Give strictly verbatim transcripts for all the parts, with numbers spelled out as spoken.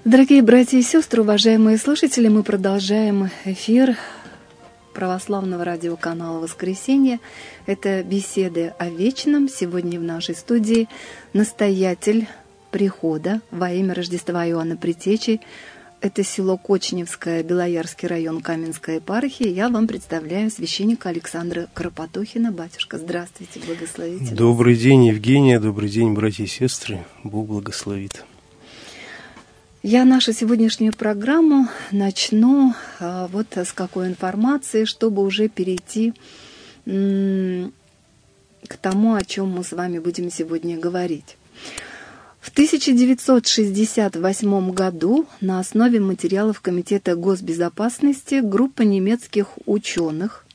Дорогие братья и сестры, уважаемые слушатели, мы продолжаем эфир православного радиоканала «Воскресенье». Это беседы о вечном. Сегодня в нашей студии настоятель прихода во имя Рождества Иоанна Предтечи. Это село Кочневское, Белоярский район, Каменская епархия. Я вам представляю священника Александра Кропотухина. Батюшка, здравствуйте, благословите. Добрый день, Евгения, добрый день, братья и сестры. Бог благословит. Я нашу сегодняшнюю программу начну а, вот с какой информации, чтобы уже перейти м- к тому, о чем мы с вами будем сегодня говорить. В тысяча девятьсот шестьдесят восьмом году на основе материалов Комитета госбезопасности группа немецких ученых,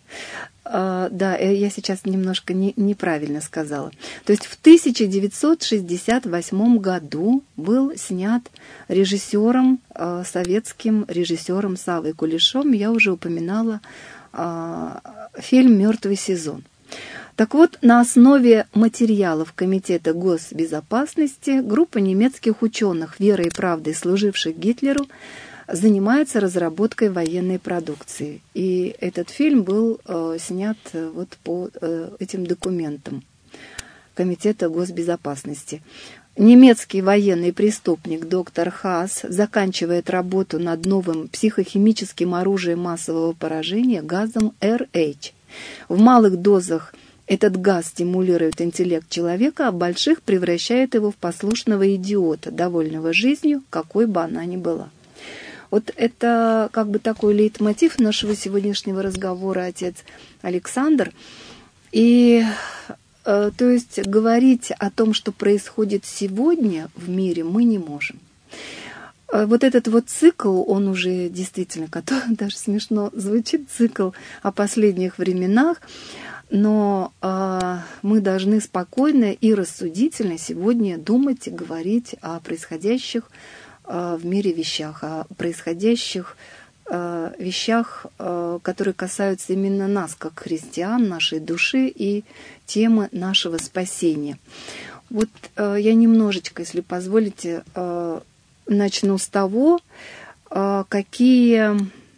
э, да, я сейчас немножко не, неправильно сказала, то есть в тысяча девятьсот шестьдесят восьмом году был снят режиссером, э, советским режиссером Саввой Кулешом, я уже упоминала э, фильм «Мертвый сезон». Так вот, на основе материалов Комитета госбезопасности группа немецких ученых, верой и правдой служивших Гитлеру, занимается разработкой военной продукции. И этот фильм был э, снят вот по э, этим документам Комитета госбезопасности. Немецкий военный преступник доктор Хаас заканчивает работу над новым психохимическим оружием массового поражения газом эр эйч. В малых дозах этот газ стимулирует интеллект человека, а в больших превращает его в послушного идиота, довольного жизнью, какой бы она ни была. Вот это как бы такой лейтмотив нашего сегодняшнего разговора, отец Александр. И э, то есть говорить о том, что происходит сегодня в мире, мы не можем. Вот этот вот цикл, он уже действительно, который даже смешно звучит, цикл о последних временах, но э, мы должны спокойно и рассудительно сегодня думать и говорить о происходящих э, в мире вещах, о происходящих э, вещах, э, которые касаются именно нас, как христиан, нашей души и темы нашего спасения. Вот э, я немножечко, если позволите, э, начну с того, э, какие...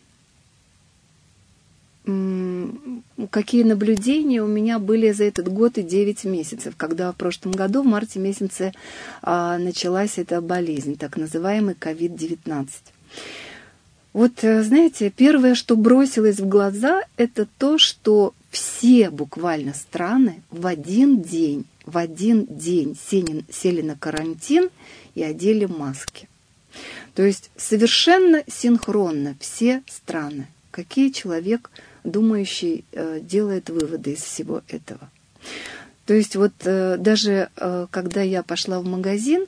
какие наблюдения у меня были за этот год и девять месяцев, когда в прошлом году, в марте месяце, началась эта болезнь, так называемый ковид девятнадцать. Вот, знаете, первое, что бросилось в глаза, это то, что все буквально страны в один день, в один день сели, сели на карантин и одели маски. То есть совершенно синхронно все страны. Какие человек думающий делает выводы из всего этого. То есть вот даже когда я пошла в магазин,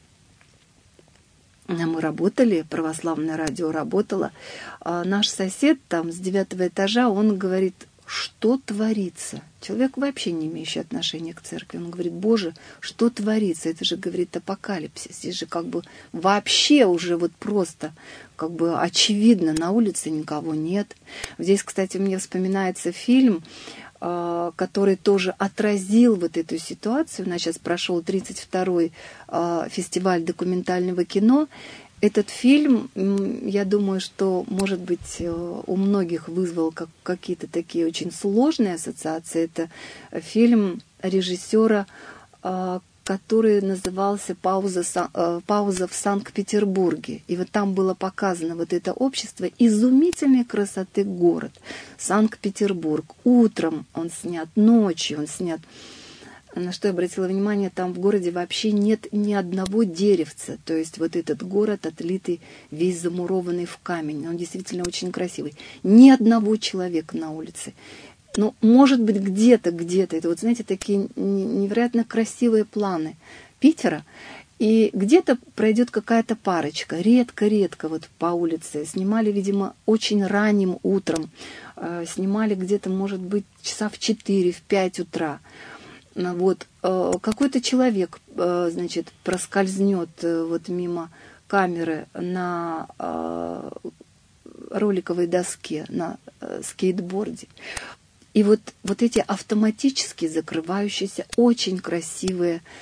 мы работали, православное радио работало, наш сосед там с девятого этажа, он говорит, что творится? Человек вообще не имеющий отношения к церкви. Он говорит, Боже, что творится? Это же, говорит, апокалипсис. Здесь же как бы вообще уже вот просто как бы очевидно, на улице никого нет. Здесь, кстати, мне вспоминается фильм, который тоже отразил вот эту ситуацию. У нас сейчас прошел тридцать второй фестиваль документального кино. Этот фильм, я думаю, что, может быть, у многих вызвал как, какие-то такие очень сложные ассоциации. Это фильм режиссера, который назывался «Пауза, «Пауза в Санкт-Петербурге». И вот там было показано вот это общество, изумительной красоты город. Санкт-Петербург. Утром он снят, ночью он снят. На что я обратила внимание, там в городе вообще нет ни одного деревца. То есть вот этот город, отлитый, весь замурованный в камень. Он действительно очень красивый. Ни одного человека на улице. Ну, может быть, где-то, где-то. Это вот, знаете, такие невероятно красивые планы Питера. И где-то пройдет какая-то парочка. Редко-редко вот по улице. Снимали, видимо, очень ранним утром. Снимали где-то, может быть, часа в четыре, в пять утра. Вот, какой-то человек, значит, проскользнет вот мимо камеры на роликовой доске, на скейтборде. И вот, вот эти автоматически закрывающиеся, очень красивые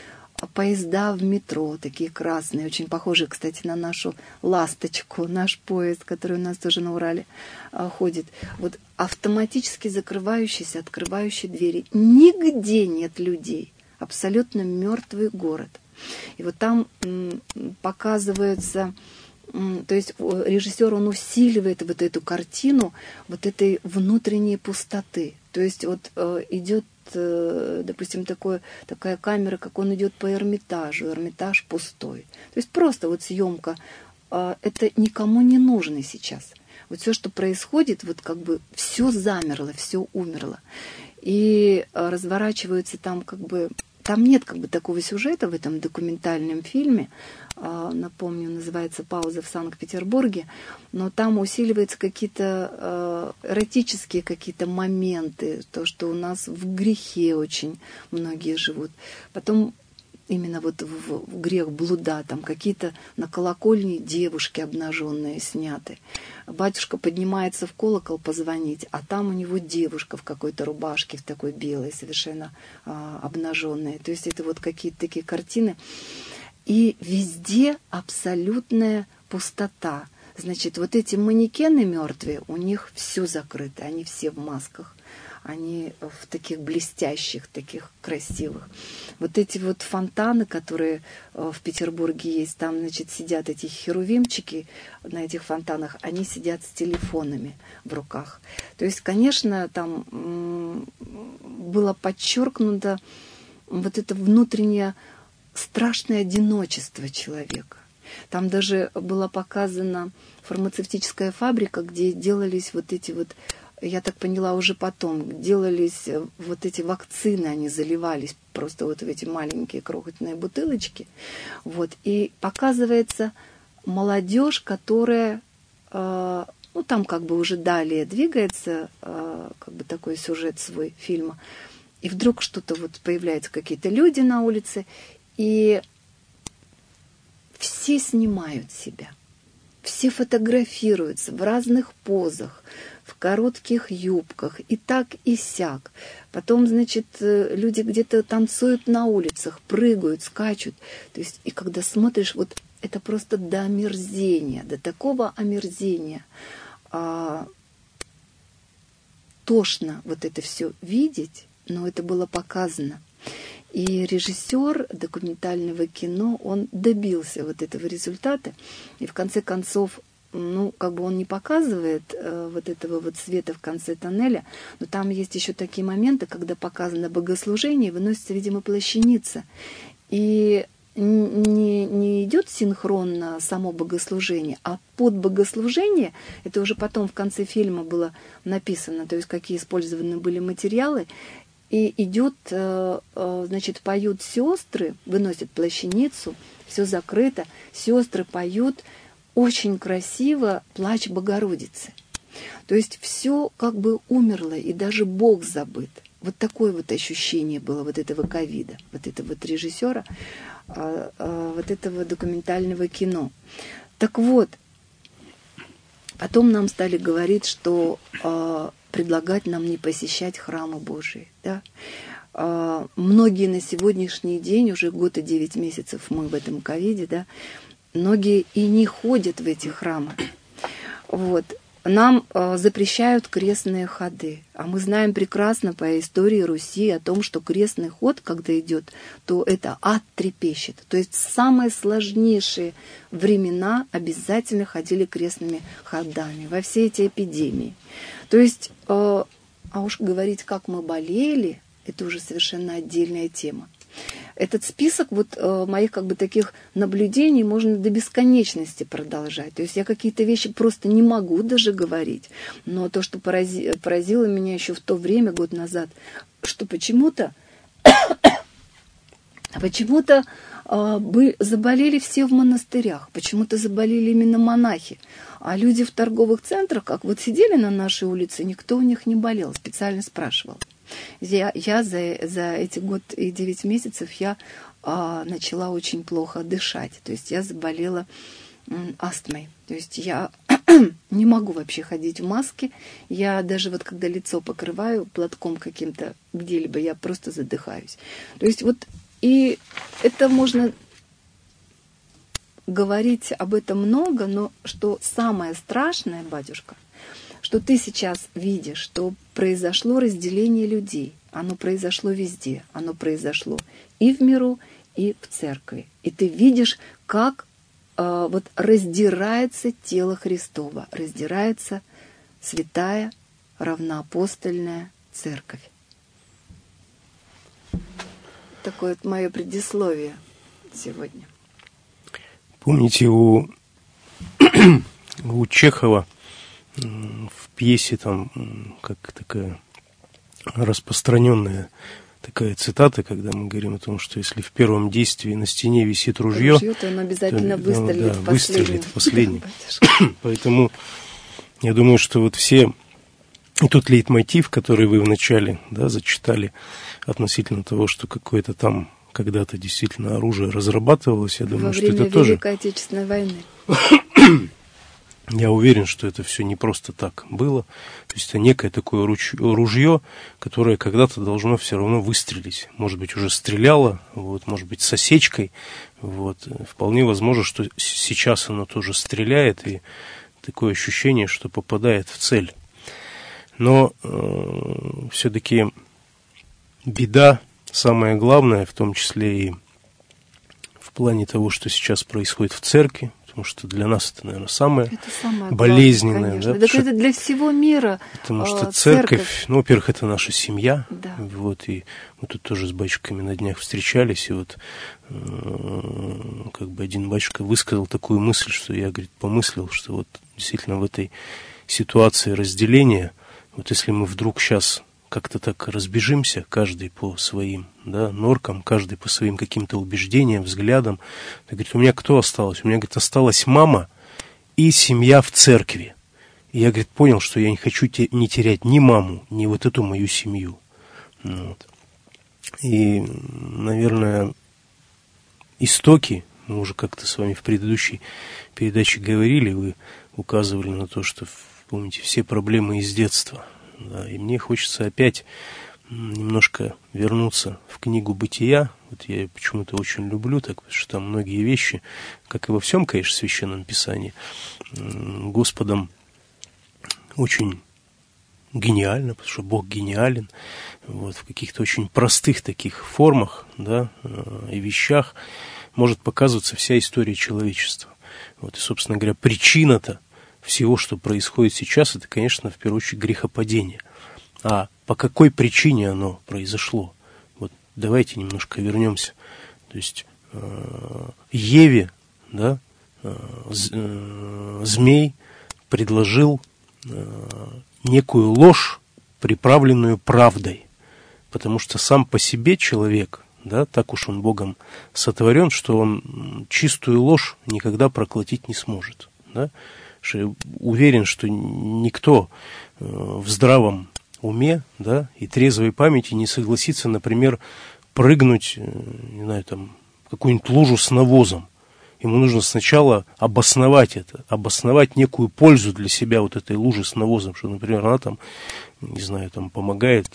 поезда в метро, такие красные, очень похожие, кстати, на нашу «Ласточку», наш поезд, который у нас тоже на Урале а, ходит. Вот автоматически закрывающиеся, открывающие двери. Нигде нет людей. Абсолютно мертвый город. И вот там м, показывается... То есть режиссер, он усиливает вот эту картину вот этой внутренней пустоты. То есть вот э, идет, э, допустим, такое, такая камера, как он идет по Эрмитажу, Эрмитаж пустой. То есть просто вот съемка, э, это никому не нужно сейчас. Вот все, что происходит, вот как бы все замерло, все умерло. И э, разворачиваются там как бы... Там нет как бы такого сюжета в этом документальном фильме. Напомню, называется «Пауза в Санкт-Петербурге», но там усиливаются какие-то эротические какие-то моменты, то, что у нас в грехе очень многие живут. Потом именно вот в, в грех блуда, там какие-то на колокольне девушки обнаженные сняты. Батюшка поднимается в колокол позвонить, а там у него девушка в какой-то рубашке, в такой белой, совершенно а, обнаженная. То есть это вот какие-то такие картины. И везде абсолютная пустота. Значит, вот эти манекены мертвые, у них все закрыто, они все в масках. Они в таких блестящих, таких красивых. Вот эти вот фонтаны, которые в Петербурге есть, там, значит, сидят эти херувимчики на этих фонтанах, они сидят с телефонами в руках. То есть, конечно, там было подчеркнуто вот это внутреннее страшное одиночество человека. Там даже была показана фармацевтическая фабрика, где делались вот эти вот, я так поняла уже потом, делались вот эти вакцины, они заливались просто вот в эти маленькие крохотные бутылочки. Вот. И показывается молодежь, которая, э, ну там как бы уже далее двигается, э, как бы такой сюжет свой фильма. И вдруг что-то вот появляются какие-то люди на улице, и все снимают себя. Все фотографируются в разных позах, в коротких юбках, и так, и сяк. Потом, значит, люди где-то танцуют на улицах, прыгают, скачут. То есть, и когда смотришь, вот это просто до омерзения, до такого омерзения. А, тошно вот это все видеть, но это было показано. И режиссер документального кино, он добился вот этого результата. И в конце концов, ну, как бы он не показывает э, вот этого вот света в конце тоннеля, но там есть еще такие моменты, когда показано богослужение, выносится, видимо, плащаница. И не, не идет синхронно само богослужение, а под богослужение, это уже потом в конце фильма было написано, то есть какие использованы были материалы, и идет, значит, поют сестры, выносят плащаницу, все закрыто, сестры поют, очень красиво «Плач Богородицы». То есть все как бы умерло, и даже Бог забыт. Вот такое вот ощущение было вот этого ковида, вот этого вот режиссера, вот этого документального кино. Так вот, потом нам стали говорить, что предлагать нам не посещать храмы Божии. Да? А, многие на сегодняшний день, уже год и девять месяцев мы в этом ковиде, да, многие и не ходят в эти храмы. Вот. Нам а, запрещают крестные ходы. А мы знаем прекрасно по истории Руси о том, что крестный ход, когда идет, то это ад трепещет. То есть в самые сложнейшие времена обязательно ходили крестными ходами во все эти эпидемии. То есть, э, а уж говорить, как мы болели, это уже совершенно отдельная тема. Этот список вот э, моих как бы таких наблюдений можно до бесконечности продолжать. То есть я какие-то вещи просто не могу даже говорить. Но то, что порази, поразило меня еще в то время, год назад, что почему-то почему-то э, бы заболели все в монастырях, почему-то заболели именно монахи. А люди в торговых центрах, как вот сидели на нашей улице, никто у них не болел, специально спрашивал. Я, я за, за эти год и девять месяцев я а, начала очень плохо дышать. То есть я заболела м, астмой. То есть я не могу вообще ходить в маске. Я даже вот когда лицо покрываю платком каким-то где-либо, я просто задыхаюсь. То есть вот И это можно говорить об этом много, но что самое страшное, батюшка, что ты сейчас видишь, что произошло разделение людей. Оно произошло везде. Оно произошло и в миру, и в церкви. И ты видишь, как э, вот раздирается тело Христово, раздирается святая равноапостольная церковь. Такое вот мое предисловие сегодня. Помните, у, у Чехова в пьесе там как такая распространенная такая цитата, когда мы говорим о том, что если в первом действии на стене висит ружье, ружье то он обязательно то, выстрелит, да, в выстрелит в последний. Поэтому я думаю, что вот все и тот лейтмотив, который вы вначале, да, зачитали относительно того, что какое-то там когда-то действительно оружие разрабатывалось, я думаю, во что это время тоже... Великой Отечественной войны. Я уверен, что это все не просто так было. То есть это некое такое ружье, которое когда-то должно все равно выстрелить. Может быть, уже стреляло, вот, может быть, с осечкой. Вот. Вполне возможно, что сейчас оно тоже стреляет, и такое ощущение, что попадает в цель. Но э, все-таки беда, самое главное, в том числе и в плане того, что сейчас происходит в церкви, потому что для нас это, наверное, самое, это самое болезненное. Главное, да? Так это для всего мира. Потому что э, церковь, церковь, ну, во-первых, это наша семья. Да. Вот, и мы тут тоже с батюшками на днях встречались, и вот э, как бы один батюшка высказал такую мысль, что я, говорит, помыслил, что вот действительно в этой ситуации разделения, вот если мы вдруг сейчас как-то так разбежимся, каждый по своим, да, норкам, каждый по своим каким-то убеждениям, взглядам. Он говорит, у меня кто осталось? У меня, говорит, осталась мама и семья в церкви. И я, говорит, понял, что я не хочу те, не терять ни маму, ни вот эту мою семью. Вот. И, наверное, истоки, мы уже как-то с вами в предыдущей передаче говорили, вы указывали на то, что, помните, все проблемы из детства. Да, и мне хочется опять немножко вернуться в книгу «Бытия». Вот я ее почему-то очень люблю, так, потому что там многие вещи, как и во всем, конечно, в Священном Писании, Господом очень гениально, потому что Бог гениален, вот, в каких-то очень простых таких формах, да, и вещах может показываться вся история человечества. Вот, и, собственно говоря, причина-то всего, что происходит сейчас, это, конечно, в первую очередь грехопадение. А по какой причине оно произошло? Вот давайте немножко вернемся. То есть э, Еве, да, э, змей предложил э, некую ложь, приправленную правдой. Потому что сам по себе человек, да, так уж он Богом сотворен, что он чистую ложь никогда проглотить не сможет. Да? Уверен, что никто в здравом уме, да, и трезвой памяти не согласится, например, прыгнуть, не знаю, там, в какую-нибудь лужу с навозом. Ему нужно сначала обосновать это, обосновать некую пользу для себя вот этой лужи с навозом, что, например, она там, не знаю, там помогает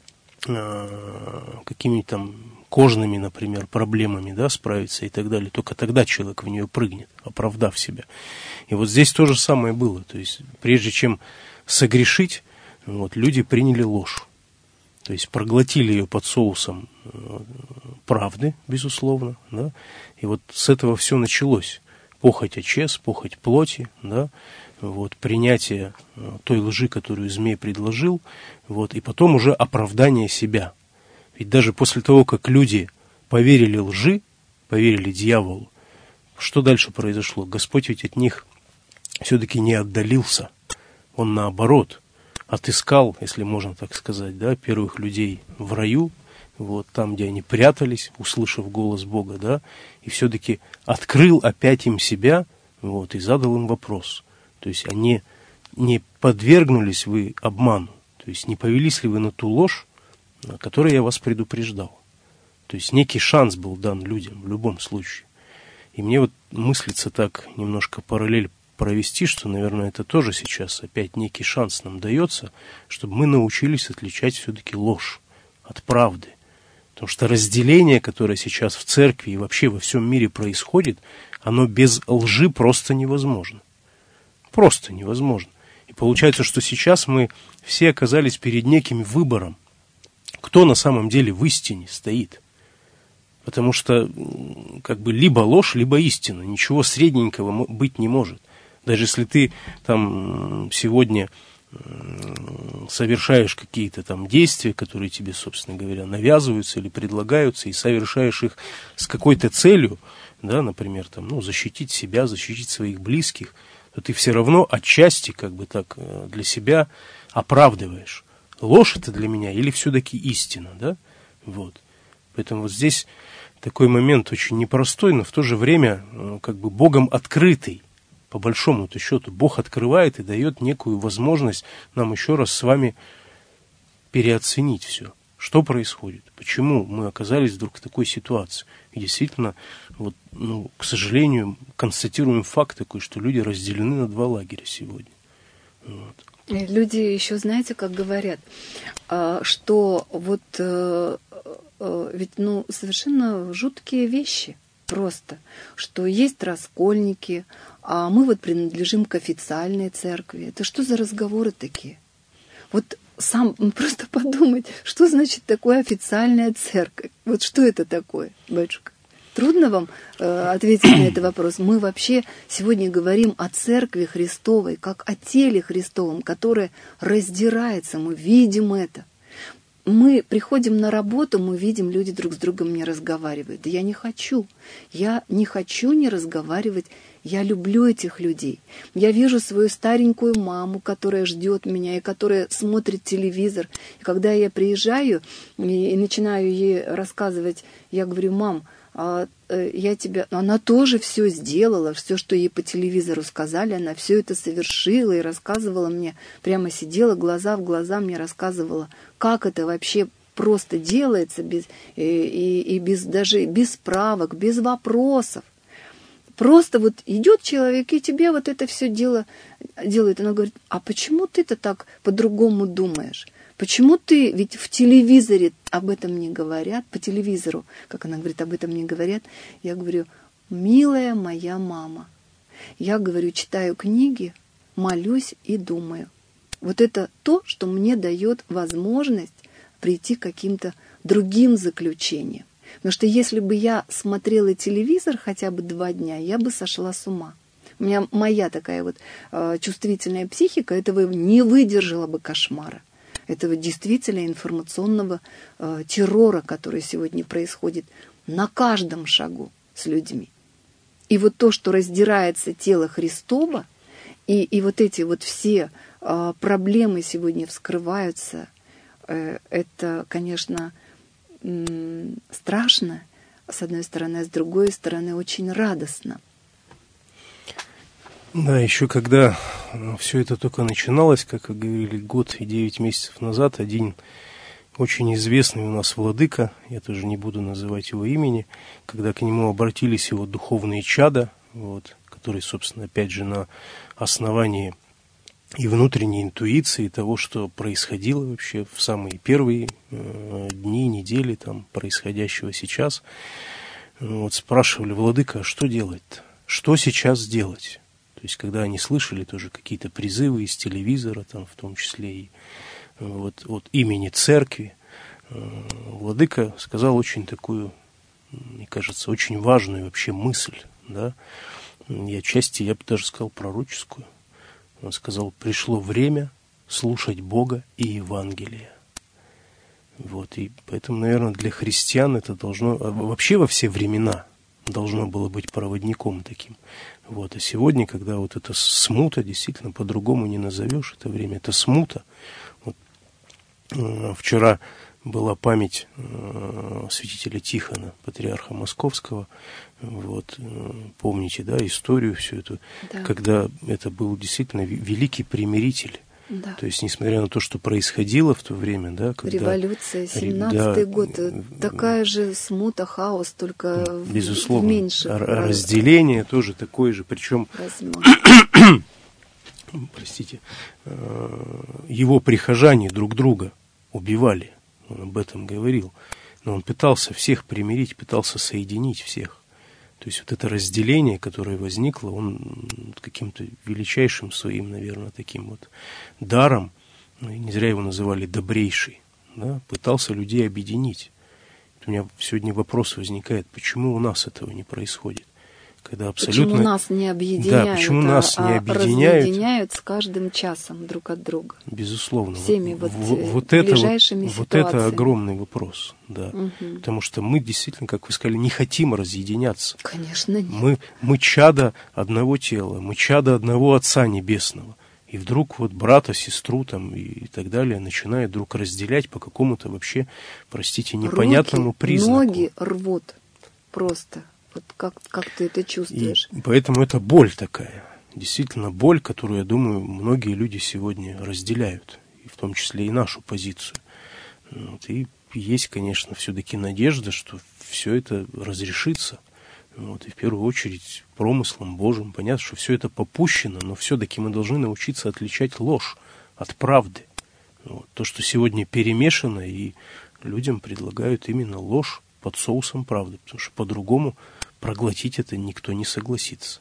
э, какими-нибудь там кожными, например, проблемами, да, справиться и так далее. Только тогда человек в нее прыгнет, оправдав себя. И вот здесь то же самое было. То есть, прежде чем согрешить, вот, люди приняли ложь. То есть, проглотили ее под соусом правды, безусловно, да. И вот с этого все началось. Похоть очес, похоть плоти, да, вот, принятие той лжи, которую змей предложил, вот, и потом уже оправдание себя. Ведь даже после того, как люди поверили лжи, поверили дьяволу, что дальше произошло? Господь ведь от них все-таки не отдалился. Он, наоборот, отыскал, если можно так сказать, да, первых людей в раю, вот, там, где они прятались, услышав голос Бога, да, и все-таки открыл опять им себя, вот, и задал им вопрос. То есть они не подвергнулись вы обману, то есть не повелись ли вы на ту ложь, о которой я вас предупреждал. То есть некий шанс был дан людям в любом случае. И мне вот мыслится так немножко параллель провести, что, наверное, это тоже сейчас опять некий шанс нам дается, чтобы мы научились отличать все-таки ложь от правды. Потому что разделение, которое сейчас в церкви и вообще во всем мире происходит, оно без лжи просто невозможно. Просто невозможно. И получается, что сейчас мы все оказались перед неким выбором, кто на самом деле в истине стоит. Потому что как бы либо ложь, либо истина. Ничего средненького быть не может. Даже если ты там сегодня совершаешь какие-то там действия, которые тебе, собственно говоря, навязываются или предлагаются, и совершаешь их с какой-то целью, да, например, там, ну, защитить себя, защитить своих близких, то ты все равно отчасти как бы так для себя оправдываешь. Ложь это для меня или все-таки истина, да? Вот. Поэтому вот здесь такой момент очень непростой, но в то же время как бы Богом открытый. По большому-то счету, Бог открывает и дает некую возможность нам еще раз с вами переоценить все. Что происходит? Почему мы оказались вдруг в такой ситуации? И действительно, вот, ну, к сожалению, констатируем факт такой, что люди разделены на два лагеря сегодня. Вот. Люди еще, знаете, как говорят, что вот ведь, ну, совершенно жуткие вещи просто, что есть раскольники, а мы вот принадлежим к официальной церкви. Это что за разговоры такие? Вот сам просто подумать, что значит такое официальная церковь? Вот что это такое, батюшка? Трудно вам э, ответить на этот вопрос. Мы вообще сегодня говорим о церкви Христовой, как о теле Христовом, которое раздирается. Мы видим это. Мы приходим на работу, мы видим, люди друг с другом не разговаривают. Да я не хочу. Я не хочу не разговаривать. Я люблю этих людей. Я вижу свою старенькую маму, которая ждет меня и которая смотрит телевизор. И когда я приезжаю и, и начинаю ей рассказывать, я говорю: мам, а, я тебя... Она тоже все сделала, все, что ей по телевизору сказали, она все это совершила и рассказывала мне, прямо сидела глаза в глаза, мне рассказывала, как это вообще просто делается, без, и, и, и без, даже без справок, без вопросов. Просто вот идет человек, и тебе вот это все дело делает. Она говорит: а почему ты-то так по-другому думаешь? Почему ты, ведь в телевизоре об этом не говорят, по телевизору, как она говорит, об этом не говорят. Я говорю: милая моя мама, я, говорю, читаю книги, молюсь и думаю. Вот это то, что мне дает возможность прийти к каким-то другим заключениям. Потому что если бы я смотрела телевизор хотя бы два дня, я бы сошла с ума. У меня моя такая вот э, чувствительная психика этого не выдержала бы кошмара. Этого действительно информационного э, террора, который сегодня происходит на каждом шагу с людьми. И вот то, что раздирается тело Христово, и, и вот эти вот все э, проблемы сегодня вскрываются, э, это, конечно, э, страшно, с одной стороны, а с другой стороны, очень радостно. Да, еще когда все это только начиналось, как вы говорили, год и девять месяцев назад, один очень известный у нас владыка, я тоже не буду называть его имени, когда к нему обратились его духовные чада, вот, которые, собственно, опять же, на основании и внутренней интуиции того, что происходило вообще в самые первые э, дни, недели там, происходящего сейчас, вот, спрашивали: владыка, а что делать-то? Что сейчас делать? То есть, когда они слышали тоже какие-то призывы из телевизора, там, в том числе и вот, от имени церкви, владыка сказал очень такую, мне кажется, очень важную вообще мысль, да, и отчасти, я бы даже сказал, пророческую. Он сказал: пришло время слушать Бога и Евангелие. Вот, и поэтому, наверное, для христиан это должно, вообще во все времена должно было быть проводником таким. Вот, а сегодня, когда вот эта смута, действительно, по-другому не назовешь это время, это смута. Вот, э, вчера была память э, святителя Тихона, патриарха Московского. Вот, э, помните, да, историю всю эту, да. Когда это был действительно великий примиритель. Да. То есть, несмотря на то, что происходило в то время, да, когда... Революция, семнадцатый да, год, такая же смута, хаос, только безусловно, в меньших... Разделение тоже такое же, причем... Простите, его прихожане друг друга убивали, он об этом говорил. но он пытался всех примирить, пытался соединить всех. То есть вот это разделение, которое возникло, он каким-то величайшим своим, наверное, таким вот даром, ну, не зря его называли добрейший, да, пытался людей объединить. У меня сегодня вопрос возникает, почему у нас этого не происходит? Когда абсолютно... Почему нас не объединяют, да, почему а, нас не а объединяют? разъединяют с каждым часом друг от друга. Безусловно. Всеми вот, вот, вот ближайшими это, вот, ситуациями. вот это огромный вопрос. Да. Угу. Потому что мы действительно, как вы сказали, не хотим разъединяться. Конечно, нет. Мы, мы чада одного тела, мы чада одного Отца Небесного. И вдруг вот брата, сестру там, и, и так далее начинают вдруг разделять по какому-то вообще, простите, непонятному Руки, признаку. Ноги рвут просто. Вот как, как ты это чувствуешь? И поэтому это боль такая. Действительно боль, которую, я думаю, многие люди сегодня разделяют. И в том числе и нашу позицию. Вот. И есть, конечно, все-таки надежда, что все это разрешится. Вот. И в первую очередь промыслом Божьим. Понятно, что все это попущено, но все-таки мы должны научиться отличать ложь от правды. Вот. То, что сегодня перемешано, и людям предлагают именно ложь под соусом правды. Потому что по-другому проглотить это никто не согласится.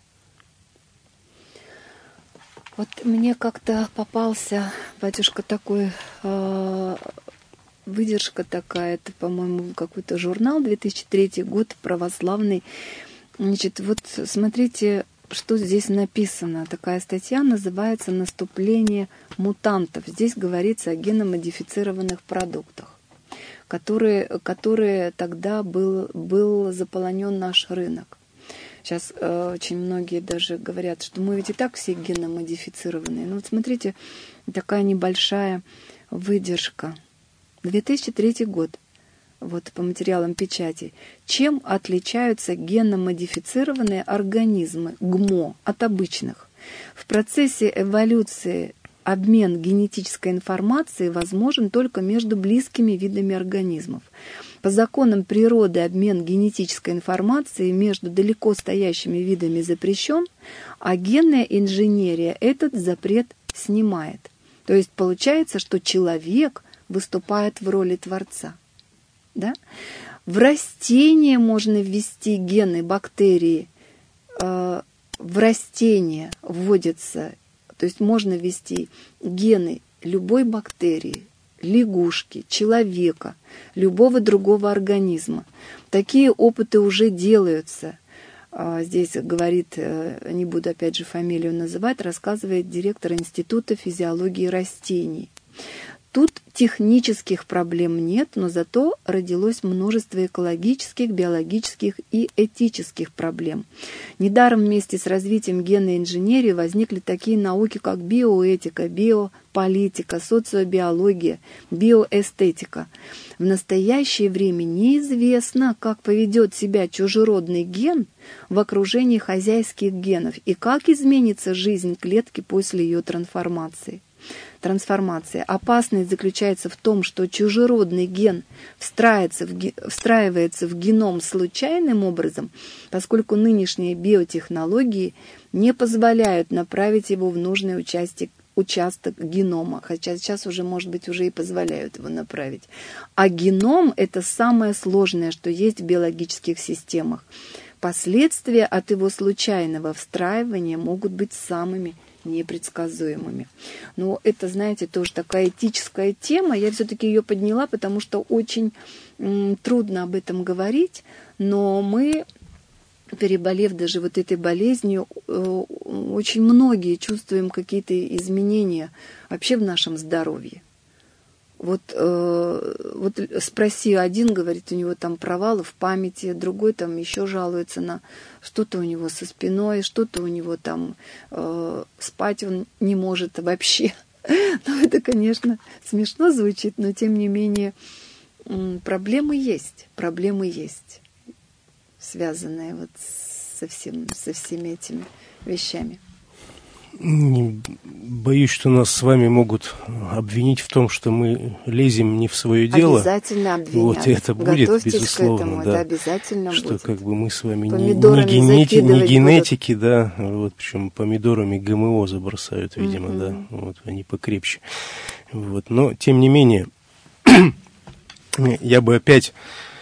Вот мне как-то попался, батюшка, такой, э, выдержка такая, это, по-моему, какой-то журнал, две тысячи третий год, православный. Значит, вот смотрите, что здесь написано. Такая статья называется «Наступление мутантов». Здесь говорится о геномодифицированных продуктах, которые, которые тогда был, был заполонен наш рынок. Сейчас э, очень многие даже говорят, что мы ведь и так все геномодифицированные. Ну вот смотрите, такая небольшая выдержка. две тысячи третий год. Вот по материалам печати. Чем отличаются геномодифицированные организмы ГМО от обычных? В процессе эволюции обмен генетической информацией возможен только между близкими видами организмов. По законам природы обмен генетической информацией между далеко стоящими видами запрещен, а генная инженерия этот запрет снимает. То есть получается, что человек выступает в роли Творца. Да? В растения можно ввести гены бактерии, э, в растения вводятся, то есть можно ввести гены любой бактерии, лягушки, человека, любого другого организма. Такие опыты уже делаются. Здесь говорит, не буду опять же фамилию называть, рассказывает директор Института физиологии растений. Тут технических проблем нет, но зато родилось множество экологических, биологических и этических проблем. Недаром вместе с развитием генной инженерии возникли такие науки, как биоэтика, биополитика, социобиология, биоэстетика. В настоящее время неизвестно, как поведет себя чужеродный ген в окружении хозяйских генов и как изменится жизнь клетки после ее трансформации. Трансформация. Опасность заключается в том, что чужеродный ген встраивается в, ге... встраивается в геном случайным образом, поскольку нынешние биотехнологии не позволяют направить его в нужный участок, участок генома, хотя сейчас уже, может быть, уже и позволяют его направить. А геном – это самое сложное, что есть в биологических системах. Последствия от его случайного встраивания могут быть самыми непредсказуемыми. Но это, знаете, тоже такая этическая тема. Я все-таки ее подняла, потому что очень м, трудно об этом говорить, но мы, переболев даже вот этой болезнью, э, очень многие чувствуем какие-то изменения вообще в нашем здоровье. Вот, э, вот спроси, один говорит, у него там провалы в памяти, другой там еще жалуется на что-то у него со спиной, что-то у него там э, спать он не может вообще. Ну, это, конечно, смешно звучит, но тем не менее проблемы есть, проблемы есть, связанные вот со, всем, со всеми этими вещами. Боюсь, что нас с вами могут обвинить в том, что мы лезем не в свое дело. Обязательно обвинят. Вот и это будет, Готовьтесь безусловно, к этому, да, это обязательно что будет. как бы мы с вами Помидорами не, не, генети, не генетики, будут. Да, вот, причем помидорами ГМО забросают, видимо, mm-hmm. да, вот, они покрепче. Вот, но, тем не менее, я бы опять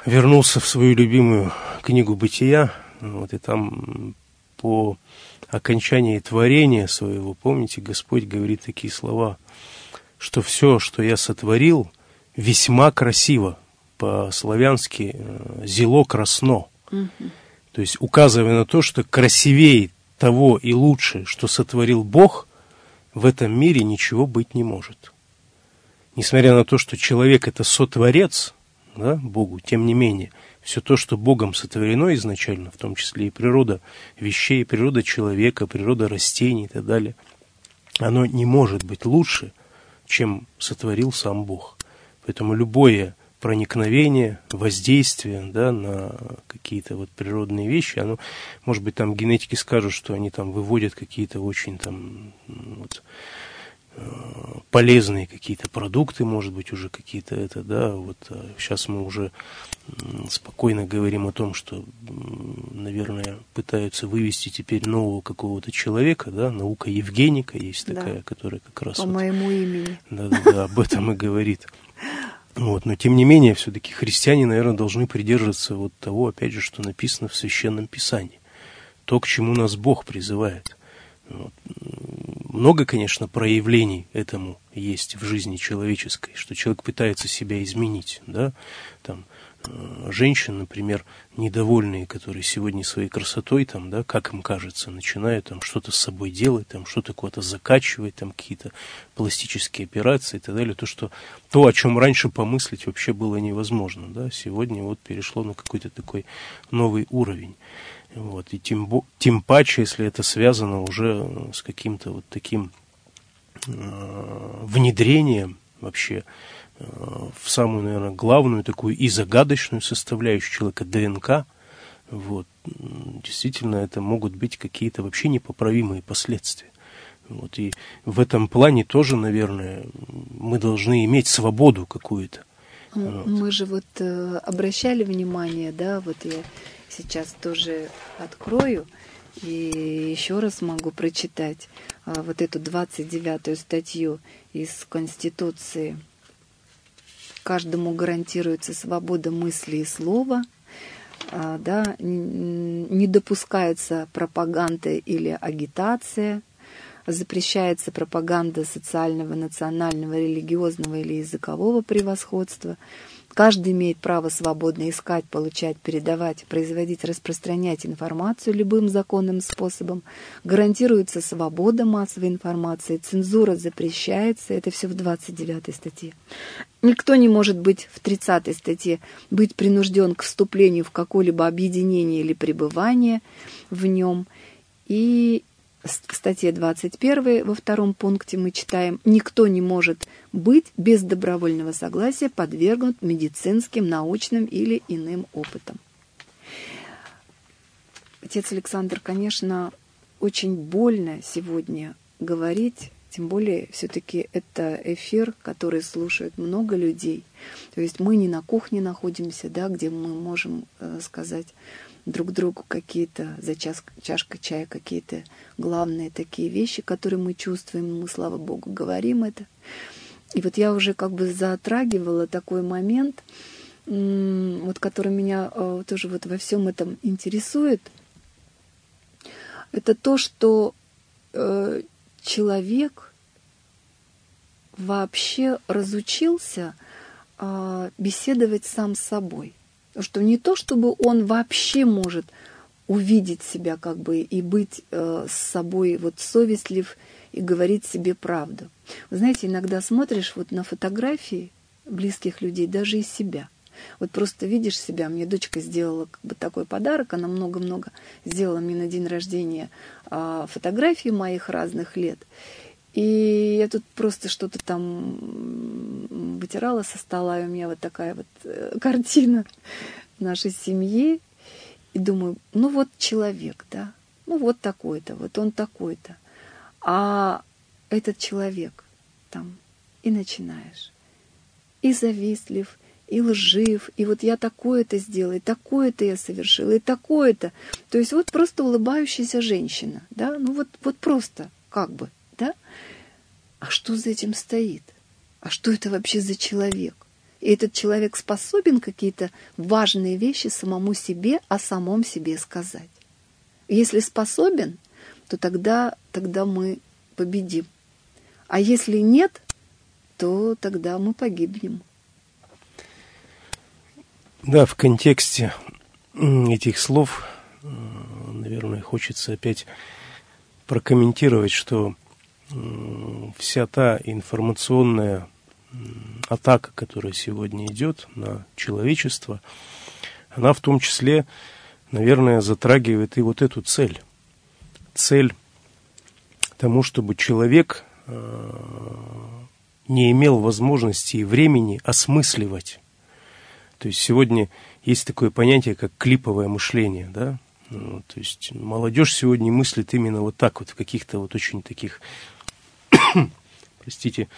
вернулся в свою любимую книгу «Бытия», вот, и там по окончании творения своего, помните, Господь говорит такие слова, что все, что я сотворил, весьма красиво, по-славянски «зело красно». Mm-hmm. То есть указывая на то, что красивее того и лучше, что сотворил Бог, в этом мире ничего быть не может. Несмотря на то, что человек – это сотворец, да, Богу, тем не менее, все то, что Богом сотворено изначально, в том числе и природа вещей, природа человека, природа растений и так далее, оно не может быть лучше, чем сотворил сам Бог. Поэтому любое проникновение, воздействие, да, на какие-то вот природные вещи, оно, может быть, там генетики скажут, что они там выводят какие-то очень там вот, полезные какие-то продукты, может быть, уже какие-то это, да, вот сейчас мы уже спокойно говорим о том, что, наверное, пытаются вывести теперь нового какого-то человека, да, наука Евгеника есть такая, да, которая как раз... По вот, моему имени. Да-да-да, об этом и говорит. Вот, но тем не менее, все-таки христиане, наверное, должны придерживаться вот того, опять же, что написано в Священном Писании. То, к чему нас Бог призывает. Вот. Много, конечно, проявлений этому есть в жизни человеческой, что человек пытается себя изменить, да, там, э, женщин, например, недовольные, которые сегодня своей красотой, там, да, как им кажется, начинают там что-то с собой делать, там, что-то куда-то закачивать, там, какие-то пластические операции и так далее, то, что, то, о чем раньше помыслить вообще было невозможно, да, сегодня вот перешло на какой-то такой новый уровень. Вот, и тем, тем паче, если это связано уже с каким-то вот таким э, внедрением вообще э, в самую, наверное, главную такую и загадочную составляющую человека ДНК, вот, действительно, это могут быть какие-то вообще непоправимые последствия. Вот, и в этом плане тоже, наверное, мы должны иметь свободу какую-то. Вот. Мы же вот э, обращали внимание, да, вот я сейчас тоже открою и еще раз могу прочитать а, вот эту двадцать девятую статью из Конституции. Каждому гарантируется свобода мысли и слова, а, да, не допускается пропаганда или агитация, запрещается пропаганда социального, национального, религиозного или языкового превосходства. Каждый имеет право свободно искать, получать, передавать, производить, распространять информацию любым законным способом. Гарантируется свобода массовой информации, цензура запрещается. Это все в двадцать девятой статье. Никто не может быть в тридцатой статье быть принужден к вступлению в какое-либо объединение или пребывание в нем. И в статье двадцать первой, во втором пункте мы читаем: «Никто не может быть без добровольного согласия подвергнут медицинским, научным или иным опытам». Отец Александр, конечно, очень больно сегодня говорить, тем более все-таки это эфир, который слушает много людей. То есть мы не на кухне находимся, да, где мы можем э, сказать друг другу какие-то, за час, чашкой чая, какие-то главные такие вещи, которые мы чувствуем, мы, слава Богу, говорим это. И вот я уже как бы затрагивала такой момент, вот, который меня тоже вот во всем этом интересует. Это то, что э, человек вообще разучился э, беседовать сам с собой. Что не то, чтобы он вообще может увидеть себя как бы и быть э, с собой вот совестлив и говорить себе правду. Вы знаете, иногда смотришь вот на фотографии близких людей, даже и себя. Вот просто видишь себя. Мне дочка сделала как бы такой подарок, она много-много сделала мне на день рождения э, фотографий моих разных лет. И я тут просто что-то там вытирала со стола, и у меня вот такая вот картина нашей семьи. И думаю, ну вот человек, да, ну вот такой-то, вот он такой-то. А этот человек там, и начинаешь. И завистлив, и лжив, и вот я такое-то сделала, и такое-то я совершила, и такое-то. То есть вот просто улыбающаяся женщина, да, ну вот, вот просто как бы. Да? А что за этим стоит? А что это вообще за человек? И этот человек способен какие-то важные вещи самому себе, о самом себе сказать. Если способен, то тогда, тогда мы победим. А если нет, то тогда мы погибнем. Да, в контексте этих слов, наверное, хочется опять прокомментировать, что вся та информационная атака, которая сегодня идет на человечество, она в том числе, наверное, затрагивает и вот эту цель. Цель тому, чтобы человек не имел возможности и времени осмысливать. То есть сегодня есть такое понятие, как клиповое мышление, да? Ну, то есть молодежь сегодня мыслит именно вот так вот, в каких-то вот очень таких, простите,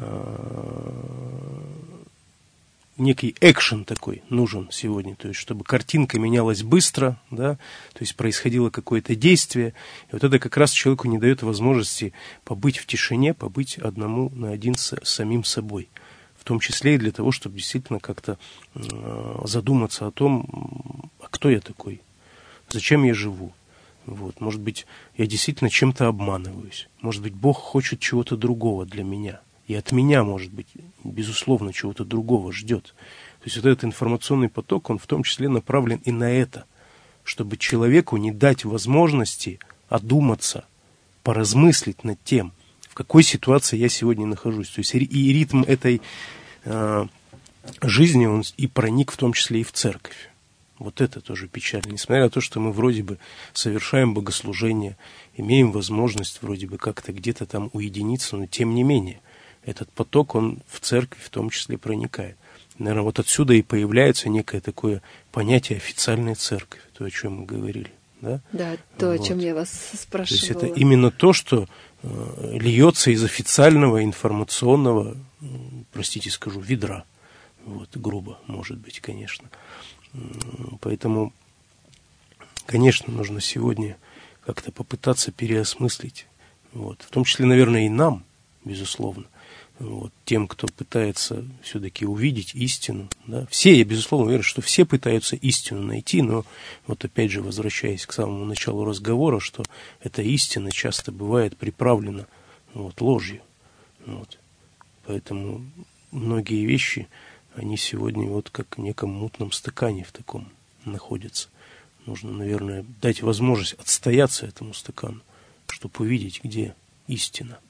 некий экшен такой нужен сегодня, то есть чтобы картинка менялась быстро, да, то есть происходило какое-то действие, и вот это как раз человеку не дает возможности побыть в тишине, побыть одному на один с самим собой, в том числе и для того, чтобы действительно как-то э, задуматься о том, а кто я такой, зачем я живу, вот, может быть, я действительно чем-то обманываюсь, может быть, Бог хочет чего-то другого для меня. И от меня, может быть, безусловно, чего-то другого ждет. То есть вот этот информационный поток, он в том числе направлен и на это, чтобы человеку не дать возможности одуматься, поразмыслить над тем, в какой ситуации я сегодня нахожусь. То есть и ритм этой э, жизни, он и проник в том числе и в церковь. Вот это тоже печально. Несмотря на то, что мы вроде бы совершаем богослужение, имеем возможность вроде бы как-то где-то там уединиться, но тем не менее, этот поток, он в церковь в том числе проникает. Наверное, вот отсюда и появляется некое такое понятие официальная церковь, то, о чем мы говорили. Да, да то, вот. О чем я вас спрашивала. То есть это именно то, что э, льется из официального информационного, э, простите, скажу, ведра. Вот, грубо, может быть, конечно. Поэтому, конечно, нужно сегодня как-то попытаться переосмыслить. Вот. В том числе, наверное, и нам, безусловно. Вот, тем, кто пытается все-таки увидеть истину. Да. Все, я безусловно уверен, что все пытаются истину найти, но вот опять же, возвращаясь к самому началу разговора, что эта истина часто бывает приправлена вот, ложью. Вот. Поэтому многие вещи, они сегодня вот как в неком мутном стакане в таком находятся. Нужно, наверное, дать возможность отстояться этому стакану, чтобы увидеть, где истина.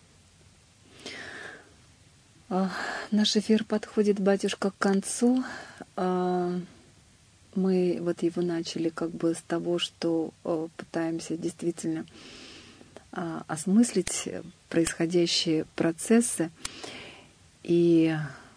Наш эфир подходит, батюшка, к концу. Мы вот его начали как бы с того, что пытаемся действительно осмыслить происходящие процессы. И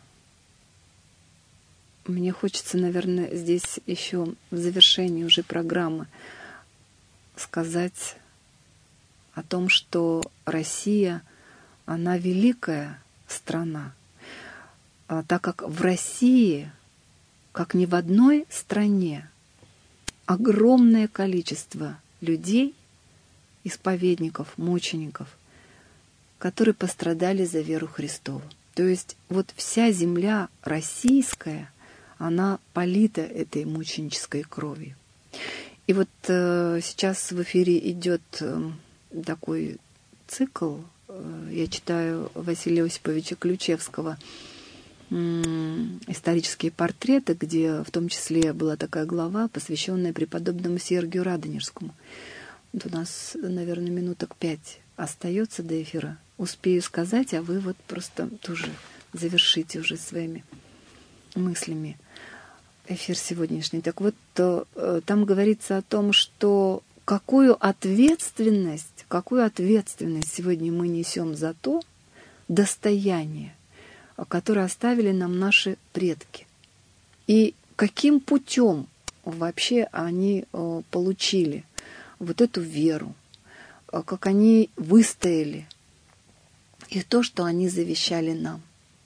мне хочется, наверное, здесь еще в завершении уже программы сказать о том, что Россия, она великая страна, так как в России, как ни в одной стране, огромное количество людей, исповедников, мучеников, которые пострадали за веру Христову. То есть вот вся земля российская, она полита этой мученической кровью. И вот э, сейчас в эфире идет э, такой цикл. Я читаю Василия Осиповича Ключевского исторические портреты, где в том числе была такая глава, посвященная преподобному Сергию Радонежскому. Вот у нас, наверное, минуток пять остается до эфира. Успею сказать, а вы вот просто тоже завершите уже своими мыслями эфир сегодняшний. Так вот, то, там говорится о том, что какую ответственность, какую ответственность сегодня мы несем за то достояние, которое оставили нам наши предки. И каким путем вообще они получили вот эту веру, как они выстояли, и то, что они завещали нам.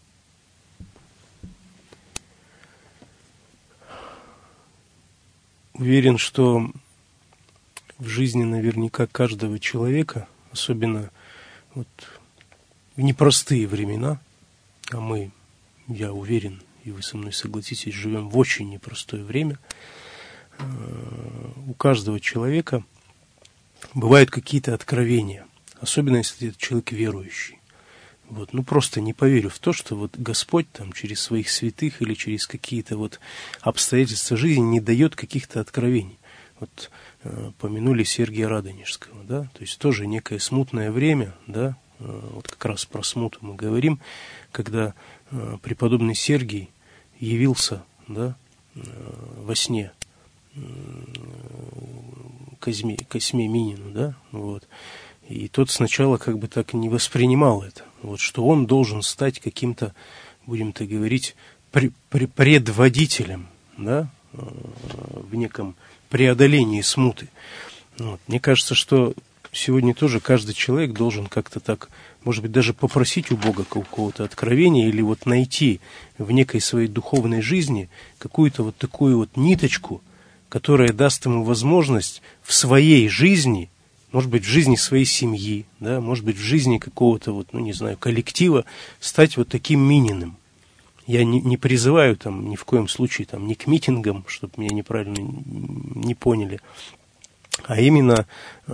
Уверен, что в жизни наверняка каждого человека, особенно вот в непростые времена, а мы, я уверен, и вы со мной согласитесь, живем в очень непростое время. У каждого человека бывают какие-то откровения, особенно если это человек верующий. Вот, ну просто не поверю в то, что вот Господь там через своих святых или через какие-то вот обстоятельства жизни не дает каких-то откровений. Вот э, помянули Сергия Радонежского, да, то есть тоже некое смутное время, да, э, вот как раз про смуту мы говорим, когда э, преподобный Сергий явился, да, э, во сне э, Козьме, Косьме Минину, да, вот. И тот сначала как бы так не воспринимал это, вот, что он должен стать каким-то, будем так говорить, при, при, предводителем, да, в неком преодолении смуты. Вот. Мне кажется, что сегодня тоже каждый человек должен как-то так, может быть, даже попросить у Бога какого-то откровения или вот найти в некой своей духовной жизни какую-то вот такую вот ниточку, которая даст ему возможность в своей жизни, может быть, в жизни своей семьи, да, может быть, в жизни какого-то, вот, ну, не знаю, коллектива, стать вот таким Мининым. Я не, не призываю там ни в коем случае там, ни к митингам, чтобы меня неправильно не поняли, а именно,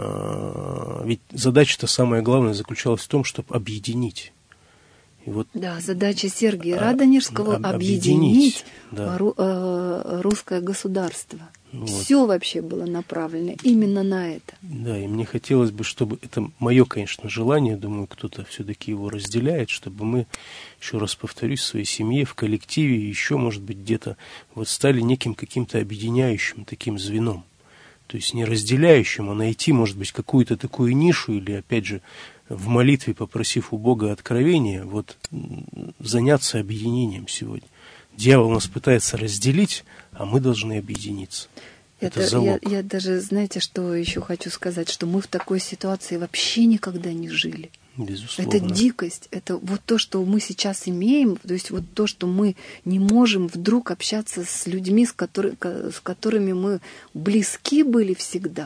э, ведь задача-то самая главная заключалась в том, чтобы объединить. И вот, да, задача Сергия Радонежского об, объединить, объединить да. ру, э, русское государство. Вот. Все вообще было направлено именно на это. Да, и мне хотелось бы, чтобы это мое, конечно, желание, думаю, кто-то все-таки его разделяет, чтобы мы, еще раз повторюсь, в своей семье, в коллективе, еще, может быть, где-то вот стали неким каким-то объединяющим таким звеном. То есть не разделяющим, а найти, может быть, какую-то такую нишу или, опять же, в молитве, попросив у Бога откровения, вот заняться объединением сегодня. Дьявол нас пытается разделить, а мы должны объединиться. Это, Это залог. Я, я даже, знаете, что еще хочу сказать, что мы в такой ситуации вообще никогда не жили. Безусловно. Это дикость, это вот то, что мы сейчас имеем, то есть вот то, что мы не можем вдруг общаться с людьми, с, который, с которыми мы близки были всегда.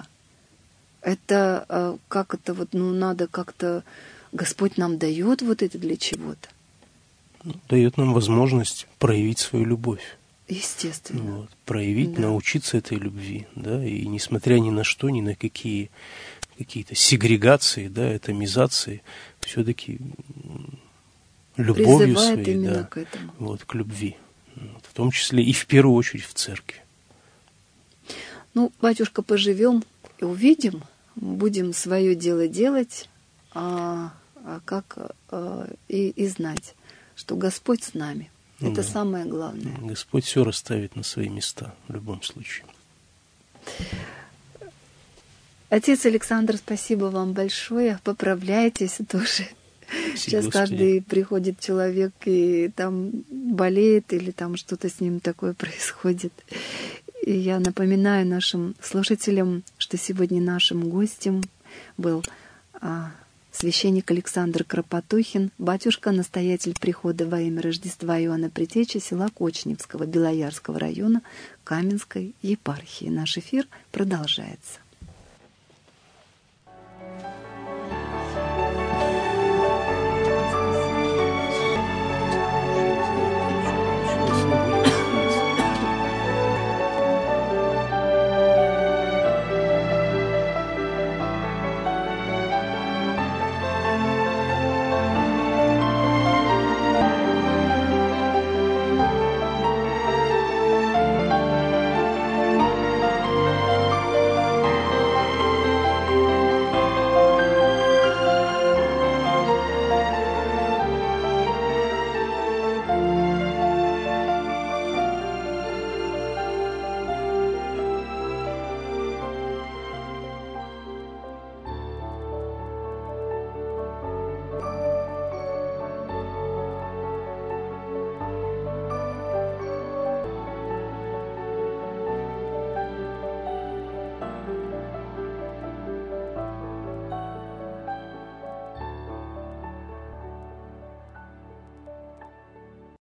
Это как это вот, ну, надо как-то, Господь нам дает вот это для чего-то. Дает нам возможность проявить свою любовь. Естественно. Вот, проявить, да. Научиться этой любви, да, и несмотря ни на что, ни на какие какие-то сегрегации, да, атомизации, все-таки любовью призывает своей, именно да, к этому. Вот, к любви, вот, в том числе и в первую очередь в церкви. Ну, батюшка, поживем и увидим, будем свое дело делать, а, а как а, и, и знать, что Господь с нами. Это да. Самое главное. Господь все расставит на свои места в любом случае. Отец Александр, спасибо вам большое. Поправляйтесь тоже. Спасибо, сейчас Господи. Каждый приходит человек и там болеет или там что-то с ним такое происходит. И я напоминаю нашим слушателям, что сегодня нашим гостем был а, священник Александр Кропотухин, батюшка, настоятель прихода во имя Рождества Иоанна Предтечи села Кочневского Белоярского района Каменской епархии. Наш эфир продолжается.